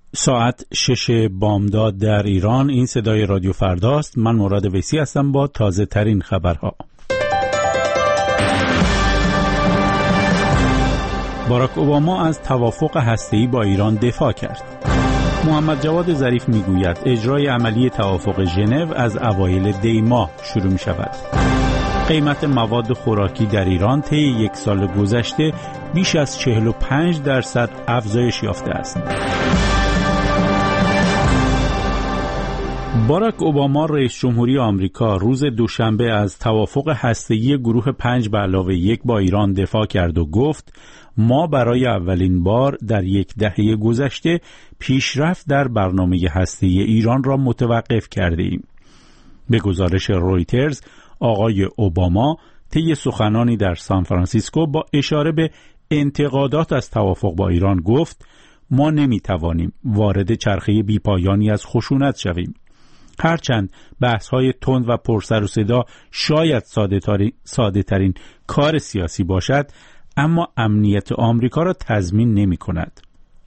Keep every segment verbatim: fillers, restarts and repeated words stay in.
ساعت شش بامداد در ایران. این صدای رادیو فرداست. من مراد ویسی هستم با تازه ترین خبرها. باراک اوباما از توافق هسته‌ای با ایران دفاع کرد. محمد جواد ظریف میگوید اجرای عملی توافق ژنو از اوایل دی ماه شروع می شود. قیمت مواد خوراکی در ایران طی یک سال گذشته بیش از چهل و پنج درصد افزایش یافته است. باراک اوباما رئیس جمهوری آمریکا روز دوشنبه از توافق هسته‌ای گروه پنج به علاوه یک با ایران دفاع کرد و گفت ما برای اولین بار در یک دهه گذشته پیشرفت در برنامه هسته‌ای ایران را متوقف کرده ایم. به گزارش رویترز، آقای اوباما طی سخنانی در سان فرانسیسکو با اشاره به انتقادات از توافق با ایران گفت ما نمیتوانیم وارد چرخه بیپایانی از خشونت شویم. هرچند بحث‌های تند و پرسر و صدا شاید ساده ترین کار سیاسی باشد، اما امنیت آمریکا را تضمین نمی کند.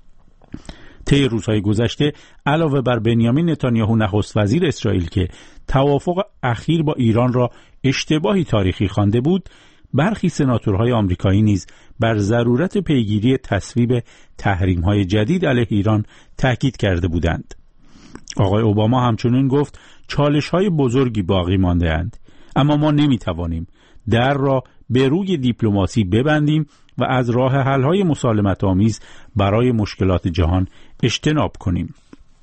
طی روزهای گذشته علاوه بر بنیامین نتانیاهو نخست وزیر اسرائیل که توافق اخیر با ایران را اشتباهی تاریخی خوانده بود، برخی سناتورهای آمریکایی نیز بر ضرورت پیگیری تصویب تحریم‌های جدید علیه ایران تاکید کرده بودند. آقای اوباما همچنین گفت چالش‌های بزرگی باقی مانده‌اند، اما ما نمی‌توانیم در را به روی دیپلماسی ببندیم و از راه حل‌های مسالمت‌آمیز برای مشکلات جهان اجتناب کنیم.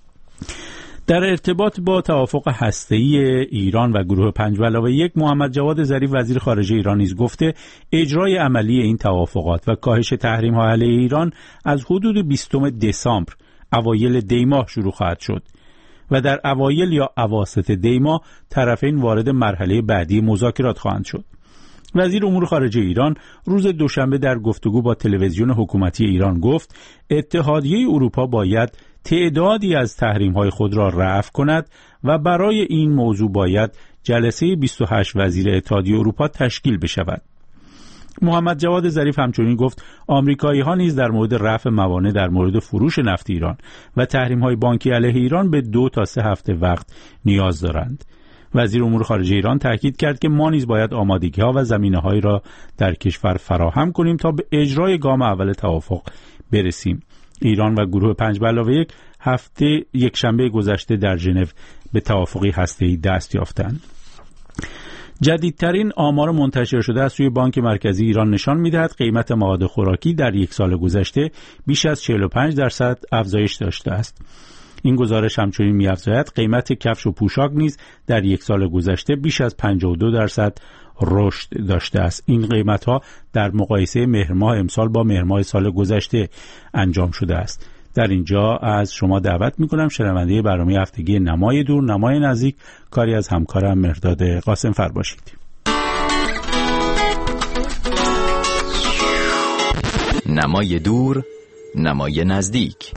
در ارتباط با توافق هسته‌ای ایران و گروه پنج به علاوه یک، محمد جواد ظریف وزیر خارجه ایران نیز گفته اجرای عملی این توافقات و کاهش تحریم‌ها علیه ایران از حدود بیستم دسامبر اوایل دی ماه شروع خواهد شد و در اوایل یا اواسط دی ماه طرفین وارد مرحله بعدی مذاکرات خواهند شد. وزیر امور خارجه ایران روز دوشنبه در گفتگو با تلویزیون حکومتی ایران گفت اتحادیه اروپا باید تعدادی از تحریم‌های خود را رفع کند و برای این موضوع باید جلسه بیست و هشت وزیر اتحادیه اروپا تشکیل بشود. محمد جواد ظریف همچنین گفت آمریکایی‌ها نیز در مورد رفع موانع در مورد فروش نفت ایران و تحریم‌های بانکی علیه ایران به دو تا سه هفته وقت نیاز دارند. وزیر امور خارجه ایران تاکید کرد که ما نیز باید آمادگی‌ها و زمینه‌هایی را در کشور فراهم کنیم تا به اجرای گام اول توافق برسیم. ایران و گروه پنج به علاوه یک هفته یک شنبه گذشته در ژنو به توافقی هسته‌ای دست یافتند. جدیدترین آمار منتشر شده از سوی بانک مرکزی ایران نشان می‌دهد قیمت مواد خوراکی در یک سال گذشته بیش از چهل و پنج درصد افزایش داشته است. این گزارش همچنین می‌افزاید قیمت کفش و پوشاک نیز در یک سال گذشته بیش از پنجاه و دو درصد رشد داشته است. این قیمت‌ها در مقایسه مهر ماه امسال با مهر ماه سال گذشته انجام شده است. در اینجا از شما دعوت می‌کنم شنونده برنامه هفتگی نمای دور نمای نزدیک کاری از همکارم مرداد قاسم‌فر باشید. نمای دور نمای نزدیک.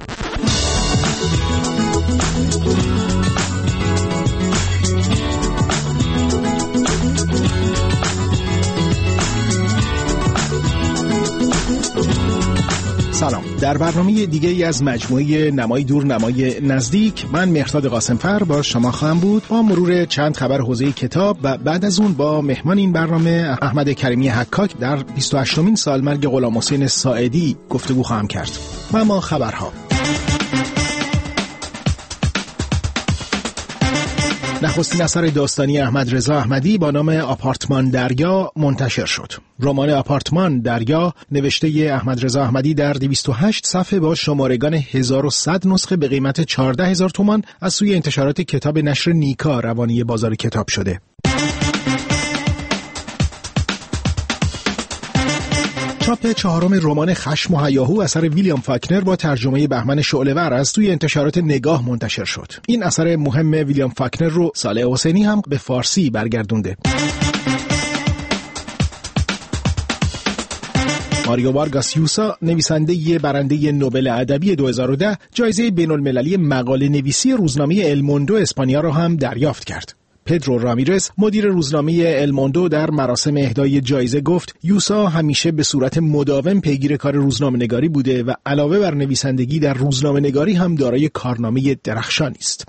سلام. در برنامه دیگه ای از مجموعه نمای دور نمای نزدیک من مهرداد قاسم‌فر با شما خواهم بود با مرور چند خبر حوزه کتاب و بعد از اون با مهمان این برنامه احمد کریمی حکاک در بیست و هشتمین سالمرگ غلام حسین ساعدی گفتگو خواهم کرد. و اما خبرها. نخستین اثر داستانی احمد رضا احمدی با نام آپارتمان دریا منتشر شد. رمان آپارتمان دریا نوشته احمد رضا احمدی در دویست و هشت صفحه با شمارگان هزار و صد نسخه به قیمت چهارده هزار تومان از سوی انتشارات کتاب نشر نیکا روانی بازار کتاب شده. چاپ چهارم رمان خشم و هیاهو اثر ویلیام فاکنر با ترجمه بهمن شعله‌ور از توی انتشارات نگاه منتشر شد. این اثر مهم ویلیام فاکنر رو صالح حسینی هم به فارسی برگردونده. ماریو وارگاس یوسا نویسنده برنده نوبل ادبی دو هزار و ده جایزه بین‌المللی مقاله نویسی روزنامه الموندو اسپانیا را هم دریافت کرد. پدرو رامیرز مدیر روزنامه الموندو در مراسم اهدای جایزه گفت یوسا همیشه به صورت مداوم پیگیر کار روزنامه‌نگاری بوده و علاوه بر نویسندگی در روزنامه‌نگاری هم دارای کارنامه درخشانی است.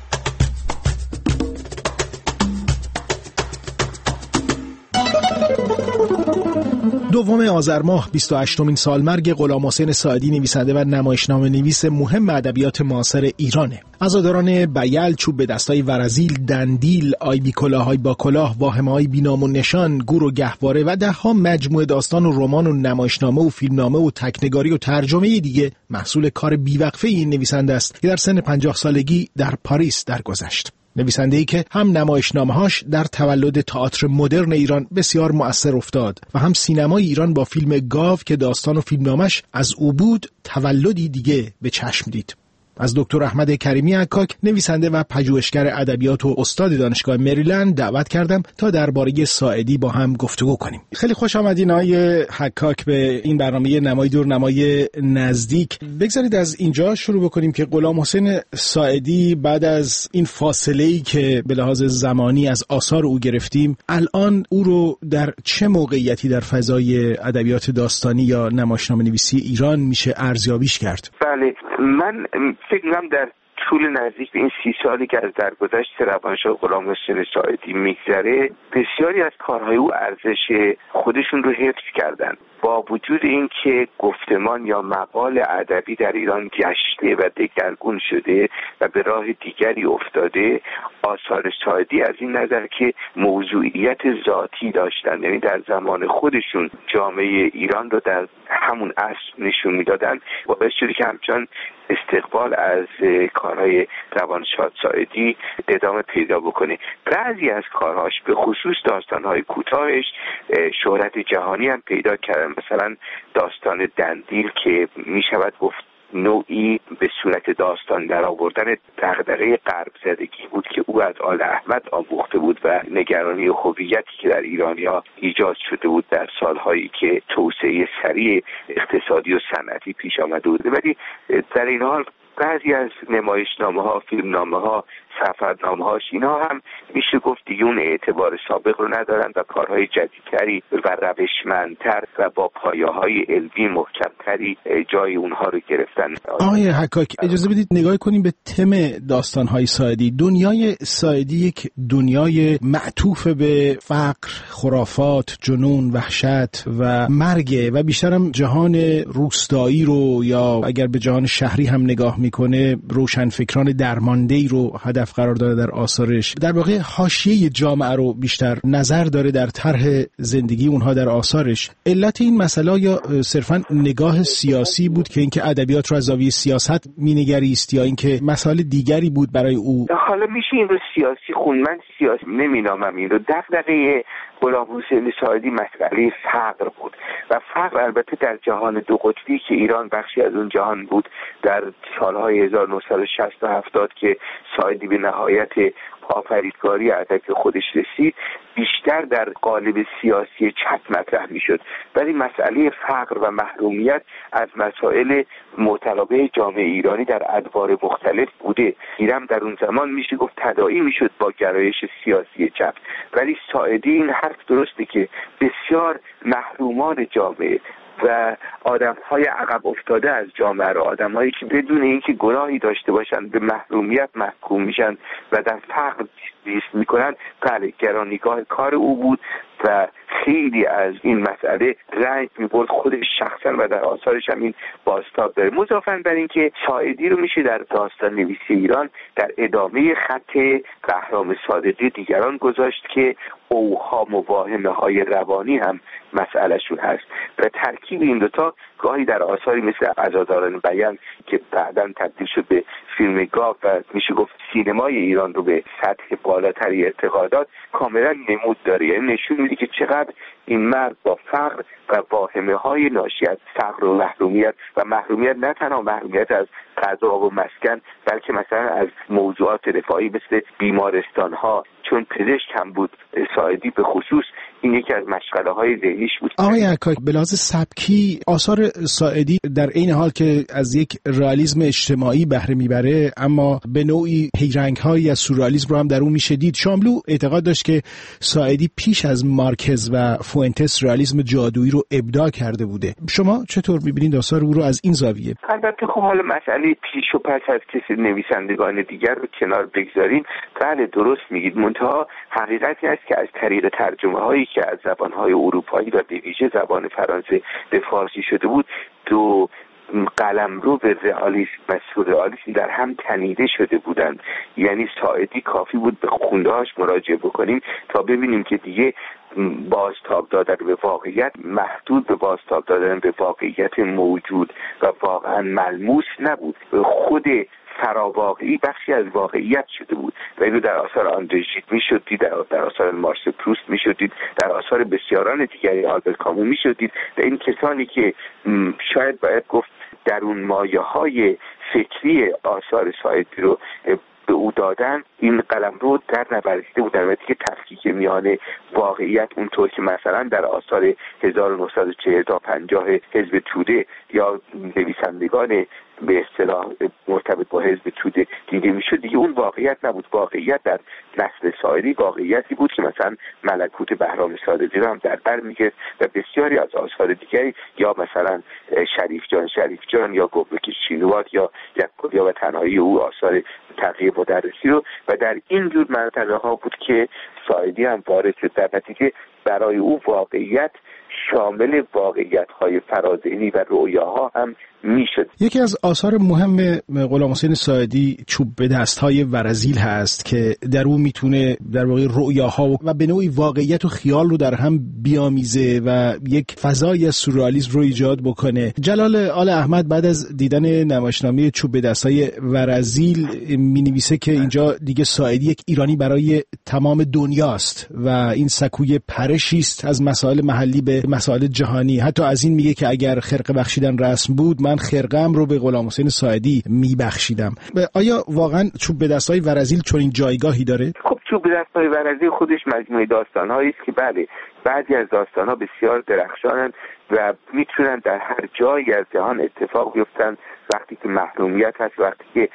دوم آذر ماه بیست و هشتمین سالمرگ غلامحسین ساعدی نویسنده و نمایشنامه نویس مهم ادبیات معاصر ایرانه. عزاداران بیل، چوب به دستای ورزیل، دندیل، آیبی کلاه‌های با کلاه، واهمه‌های بی‌نام و نشان، گور و گهواره و ده‌ها مجموعه داستان و رمان و نمایشنامه و فیلمنامه و تکنگاری و ترجمه دیگه محصول کار بیوقفه این نویسنده است که در سن پنجاه سالگی در پاریس درگذشت. نویسنده‌ای که هم نمایشنامه‌هاش در تولد تئاتر مدرن ایران بسیار مؤثر افتاد و هم سینمای ایران با فیلم گاو که داستان و فیلمنامه‌اش از او بود تولدی دیگه به چشم دید. از دکتر احمد کریمی حکاک، نویسنده و پژوهشگر ادبیات و استاد دانشگاه مریلند دعوت کردم تا درباره ساعدی با هم گفتگو کنیم. خیلی خوش آمدین آقای حکاک به این برنامه نمای دور نمای نزدیک. بگذارید از اینجا شروع بکنیم که غلامحسین ساعدی بعد از این فاصله‌ای که به لحاظ زمانی از آثار او گرفتیم، الان او رو در چه موقعیتی در فضای ادبیات داستانی یا نمایشنامه‌نویسی ایران میشه ارزیابیش کرد؟ بله، من فکر می‌کنم در طول نزدیک به این سی سالی که از درگذشت روانشناس غلامحسین ساعدی میگذره، بسیاری از کارهای او ارزش خودشون رو حفظ کردن. با وجود این که گفتمان یا مقال ادبی در ایران گشته و دگرگون شده و به راه دیگری افتاده، آثار ساعدی از این نظر که موضوعیت ذاتی داشتن، یعنی در زمان خودشون جامعه ایران رو در همون عصر نشون میدادن، باعث شده که همچنان استقبال از کارهای روانشناس ساعدی ادامه پیدا بکنه. بعضی از کارهاش به خصوص داستانهای کوتاهش شهرت جهانی هم پیدا کردن. مثلا داستان دندیل که می شود گفت نوعی به صورت داستان در آوردن دغدغه غرب زدگی بود که او از آل احمد آموخته بود و نگرانی هویتی که در ایرانی‌ها ایجاد شده بود در سالهایی که توسعه سریع اقتصادی و صنعتی پیش آمده بود. ولی در این حال بعضی از نمایشنامه‌ها، فیلمنامه‌ها، سفرنامه‌هاش اینا هم میشه گفت دیگه اون اعتبار سابق رو ندارن و کارهای جدیدتری و روشمندتر و با پایه‌های علمی محکمتری جای اونها رو گرفتن. آقای حکاک، اجازه بدید نگاه کنیم به تم داستان‌های ساعدی. دنیای ساعدی یک دنیای معطوف به فقر، خرافات، جنون، وحشت و مرگ و بیشترم جهان روستایی رو، یا اگر به جهان شهری هم نگاه میکنه روشنفکران درمانده‌ای رو هدف قرار داره در آثارش. در واقع حاشیه جامعه رو بیشتر نظر داره در طرح زندگی اونها در آثارش. علت این مسئله یا صرفاً نگاه سیاسی بود که اینکه ادبیات رو از زاویه سیاست مینگریست، یا اینکه مسائل دیگری بود برای او؟ حالا میشه این رو سیاسی خون، من سیاسی نمینامم این رو. دغدغه غلامحسین ساعدی مسئله فقر بود و فقر البته در جهان دو قطبی که ایران بخشی از اون جهان بود در سالهای هزار و نهصد و شصت و هفتاد که ساعدی به نهایت آفریدگاری ادبی خودش رسید، بیشتر در قالب سیاسی چپ مطرح میشد. ولی مسئله فقر و محرومیت از مسائل متلابه جامعه ایرانی در ادوار مختلف بوده. ایران در اون زمان میشه گفت تداعی میشد با گرایش سیاسی چپ. ولی ساعدی این حرف درسته که بسیار محرومان جامعه و آدم‌های عقب افتاده از جامعه را، آدم‌هایی که بدون اینکه گناهی داشته باشند به محرومیت محکوم میشن و در فقر زیست میکنن، بله گرانیگاه کار او بود و خیلی از این مسئله رنج میبرد خودش شخصا و در آثارش هم این بازتاب داره. مضافاً بر این که ساعدی رو میشه در داستان نویسی ایران در ادامه خط بهرام صادقی دیگران گذاشت که اوهام و واهمه‌های روانی هم مسئلهشون هست و ترکیب این دوتا گاهی در آثاری مثل عزاداران بیل که بعداً تبدیل شد به فیلم گاو و میشه گفت سینمای ایران رو به سطح بالاتری ارتقا کاملا نمود داره. یعنی نشون میده که چقدر این مرد با فقر و واهمه‌های ناشی از فقر و محرومیت و محرومیت نه تنها محرومیت از غذا و مسکن، بلکه مثلا از موضوعات رفاهی مثل بیمارستان‌ها، چون پزشک هم بود ساعدی به خصوص این یکی از مشغله‌های ذهنیش بود. آقای عکاک، به لحاظ سبکی آثار ساعدی در این حال که از یک رئالیسم اجتماعی بهره میبره، اما به نوعی پیرنگ‌هایی از سورئالیسم رو هم در اون میشه دید. شاملو اعتقاد داشت که ساعدی پیش از مارکز و فوئنتس رئالیسم جادویی رو ابداع کرده بوده. شما چطور می‌بینید آثار او رو از این زاویه؟ البته خب حالا مسئله پیش و پس از کسی نویسندگان دیگر رو کنار بگذاریم، بله درست میگید، منتها حقیقتی است که از طریق ترجمه هایی که از زبان‌های اروپایی و به ویژه زبان فرانسه به فارسی شده بود، دو قلمرو به رئالیسم و سورئالیسم در هم تنیده شده بودند. یعنی ساعدی کافی بود به خونده‌هاش مراجعه بکنیم تا ببینیم که دیگه بازتاب دادن به واقعیت محدود به بازتاب دادن به واقعیت موجود و واقعا ملموس نبود، خود فراواقعی بخشی از واقعیت شده بود و اینو در آثار آندره ژید میشد دید، در, در آثار مارسل پروست میشد دید، در آثار بسیاران دیگری آلبرت کامو میشد دید و این کسانی که شاید باید گفت درون مایه های فکری آثار ساعدی رو به او دادن، این قلم رو در نوردیده بودن و دیگه تفکیک میان واقعیت اونطور که مثلا در آثار هزار و نهصد و چهل تا پنجاه حزب توده یا نویسندگان به اصطلاح مرتبط با حزب توده دیده میشد، دیگه اون واقعیت نبود. واقعیت در نسل ساعدی واقعیتی بود که مثلا ملکوت بهرام صادقی رو هم در بر میگرفت و بسیاری از آثار دیگری، یا مثلا شریف جان شریف جان یا گوبک شینوار یا یک‌کلیا و تنهایی او، آثار تقی مدرسی رو، و در این جور منطقه ها بود که ساعدی هم وارد شد. در نتیجه برای او واقعیت شامل واقعیت‌های فراذهنی و رؤیاها هم میشد. یکی از آثار مهم غلامحسین ساعدی چوب به دست‌های ورزیل هست که در اون میتونه در واقع رؤیاها و به نوعی واقعیت و خیال رو در هم بیامیزه و یک فضایی از سورئالیسم رو ایجاد بکنه. جلال آل احمد بعد از دیدن نمایشنامه چوب به دست‌های ورزیل می‌نویسه که اینجا دیگه ساعدی یک ایرانی برای تمام دنیاست و این سکوی پرشی است از مسائل محلی به مسائل جهانی. حتی از این میگه که اگر خرقه بخشیدن رسم بود، من خرقه‌ام رو به غلامحسین ساعدی میبخشیدم. آیا واقعا چوب به دست‌های ورزیل چنین جایگاهی داره؟ خب چوب به دست‌های ورزیل خودش مجموعه داستان‌هایی است که بله، بعضی از داستان‌ها بسیار درخشانند و میتونن در هر جایی از جهان اتفاق بیفتن وقتی که محرومیت هست، وقتی که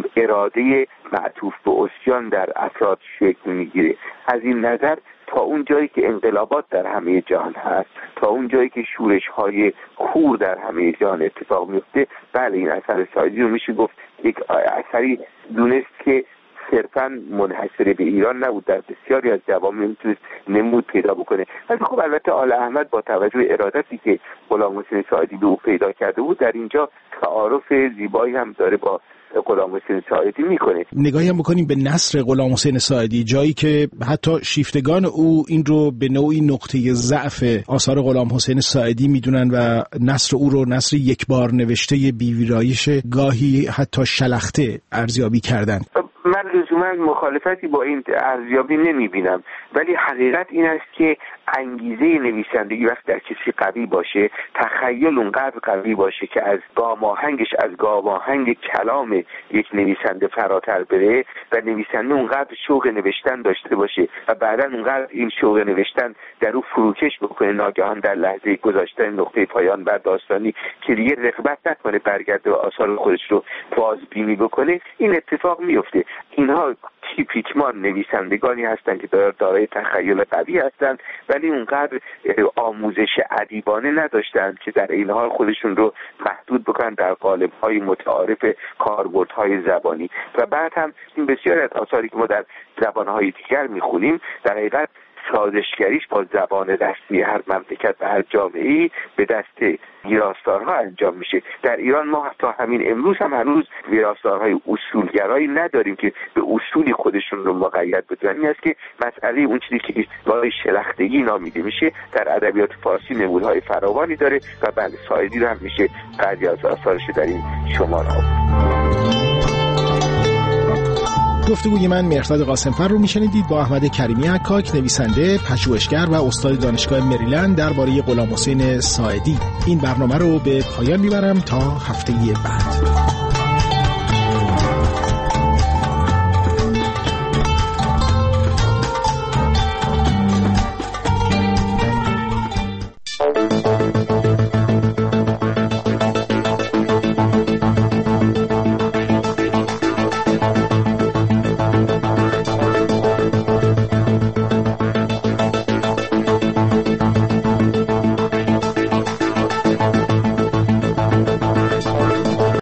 اراده معطوف به عصیان در افراد شکل میگیره. از این نظر تا اون جایی که انقلابات در همه جهان هست، تا اون جایی که شورش‌های کور در همه جهان اتفاق میفته، بله این اثر ساعدی رو میشه گفت یک اثری دونست که صرفاً منحصر به ایران نبود، در بسیاری از جوامع میتونست نمود پیدا بکنه. ولی خب البته آل احمد با توجه به ارادتی که غلامحسین ساعدی به او پیدا کرده بود، در اینجا تعارف زیبایی هم داره با غلامحسین ساعدی میکنه. نگاهی هم بکنیم به نثر غلامحسین ساعدی، جایی که حتی شیفتگان او این رو به نوعی نقطه ضعف آثار غلامحسین ساعدی میدونن و نثر او رو نثر یک بار نوشته بی‌ویرایش، گاهی حتی شلخته ارزیابی کردن. من لزوما مخالفتی با این ارزیابی نمیبینم، ولی حقیقت این است که انگیزه نویسندگی وقت در کسی قوی باشه، تخیل اونقدر قوی باشه که از گاماهنگش از گاماهنگ کلام یک نویسنده فراتر بره و نویسنده اونقدر شوق نوشتن داشته باشه و بعدا اونقدر این شوق نوشتن در او فروکش بکنه ناگهان در لحظه گذاشتن نقطه پایان بر داستانی که دیگه رغبت نکنه برگرده و آثار خودش رو بازبینی بکنه، این اتفاق میفته. اینها تیپیکمان نویسندگانی هستند که دارای تخیل قوی هستند ولی اونقدر آموزش ادیبانه نداشتند که در این حال خودشون رو محدود بکنن در قالب‌های متعارف کاربردهای زبانی. و بعد هم این بسیاری از آثاری که ما در زبان‌های دیگر میخونیم در حقیقت سازشگریش با زبان رسمی هر مملکت و هر جامعه‌ای به دست ویراستارها انجام میشه. در ایران ما حتی همین امروز هم هنوز ویراستارهای اصولگرایی نداریم که به اصولی خودشون رو مقید بدونن. این است که مسئله اون چیزی که برای شلختگی نامیده میشه در ادبیات فارسی نمودهای فراوانی داره و بله ساعدی رو هم میشه بعضی از آثارش در این شماره ها. گفتگوی من مهرداد قاسمفر رو میشنیدید با احمد کریمی عکاک، نویسنده، پژوهشگر و استاد دانشگاه مریلند درباره غلامحسین ساعدی. این برنامه رو به پایان میبرم تا هفته بعد.